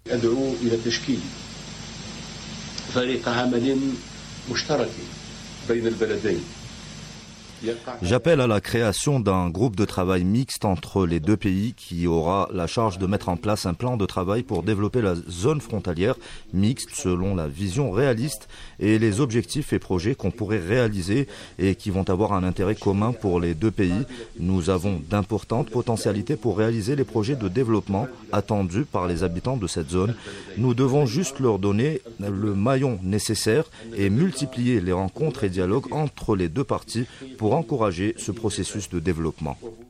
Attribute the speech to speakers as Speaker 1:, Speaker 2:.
Speaker 1: أدعو إلى تشكيل فريق عمل مشترك بين البلدين.
Speaker 2: J'appelle à la création d'un groupe de travail mixte entre les deux pays qui aura la charge de mettre en place un plan de travail pour développer la zone frontalière mixte selon la vision réaliste et les objectifs et projets qu'on pourrait réaliser et qui vont avoir un intérêt commun pour les deux pays. Nous avons d'importantes potentialités pour réaliser les projets de développement attendus par les habitants de cette zone. Nous devons juste leur donner le maillon nécessaire et multiplier les rencontres et dialogues entre les deux parties pour encourager ce processus de développement.